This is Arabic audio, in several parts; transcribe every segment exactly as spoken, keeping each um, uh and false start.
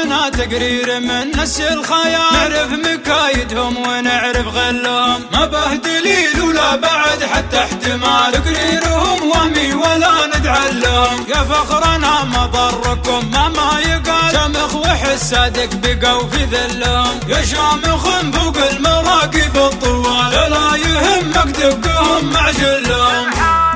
همنا تقرير من نسي الخيال، نعرف مكايدهم ونعرف غلهم، ما به دليل ولا بعد حتى احتمال، تقريرهم وهمي ولا ندعى لهم، يا فخرنا ما ضركم ما ما يقال، شامخ وحس صادق بقوا في ذلهم، يا شامخ فوق المراكب الطوال، لا يهمك دقهم مع جلهم.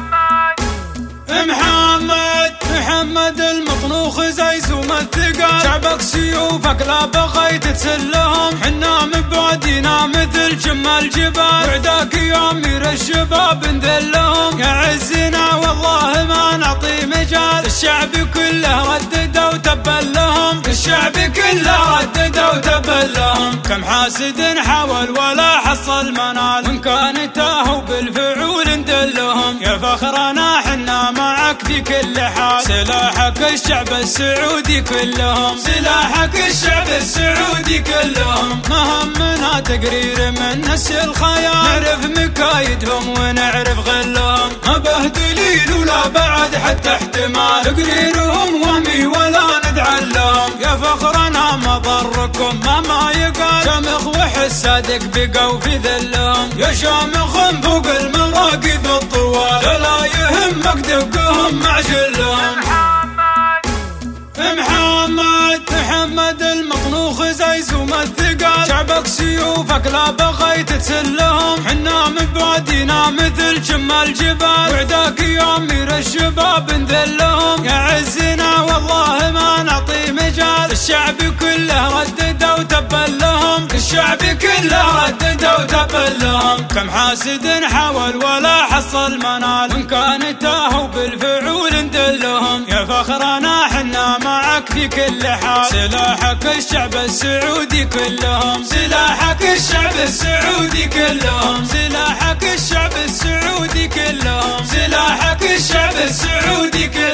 محمد محمد المطنوخ زي سوم الثقال، شعبك سيوفك لا بغيت تسلهم، حنا مبعدنا مثل جمال الجبال، وعداك يا امير الشباب نذلهم، يا عزنا والله ما نعطي مجال، الشعب كله ردد وتبل لهم، الشعب كله ردد وتبل لهم، كم حاسد حاول ولا حصل منال، وان كان تاهوا بالفعول ندلهم، يا فخرنا حنا معك في كل حال، سلاحك الشعب السعودي كلهم، سلاحك الشعب السعودي كلهم، ما همنا تقرير من نسي الخيال، نعرف مكايدهم ونعرف غلهم، ما به دليل ولا بعد حتى احتمال، تقريرهم وهمي ولا ندعى لهم، يا فخرنا ما ضركم ما ما يقال، شامخ وحس صادق بقوا في ذلهم، يا شامخ فوق المراكب الطوال، لا يهمك دقهم مع جلهم. محمد محمد المطنوخ زي سوم الثقال، شعبك سيوفك لا بغيت تسلهم، حنا مبعدنا مثل جمال الجبال، وعداك يا امير الشباب نذلهم، يا عزنا والله ما نعطي مجال، الشعب كله ردد وتبل لهم، الشعب كله ردد وتبل لهم، كم حاسد حاول ولا حصل منال، وان كان تاهوا بالفعول ندلهم، يا فخرنا حنا معك في كل حال، سلاحك الشعب السعودي كلهم، سلاحك الشعب السعودي كلهم، سلاحك الشعب السعودي كلهم، سلاحك الشعب السعودي كلهم.